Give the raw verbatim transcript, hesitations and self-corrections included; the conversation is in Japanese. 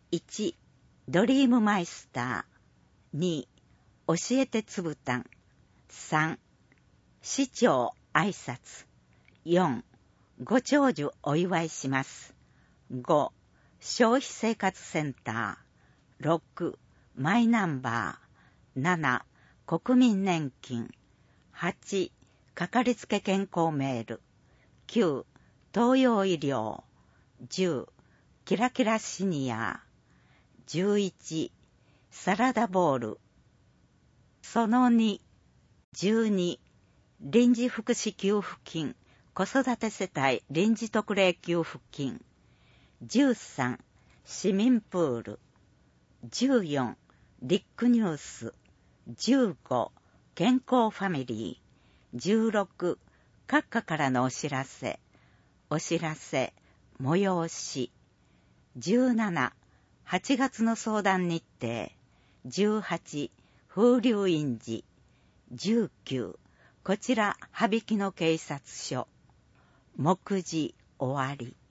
いち、ドリームマイスター。に、教えてつぶたん。さん、市長挨拶。よん、ご長寿お祝いします。ご、消費生活センター。ろく、マイナンバー。なな、国民年金。はち、かかりつけ健康メール。きゅう、東洋医療。じゅう、キラキラシニア。じゅういち、サラダボール。そのに、じゅうに、臨時福祉給付金、子育て世帯臨時特例給付金。じゅうさん、市民プール。じゅうよん、リックニュース。じゅうご、健康ファミリー。じゅうろく、閣下からのお知らせ。お知らせ、催し。じゅうなな、はちがつの相談日程。じゅうはち、風流印字。じゅうきゅう、こちら、羽曳野警察署。目次終わり。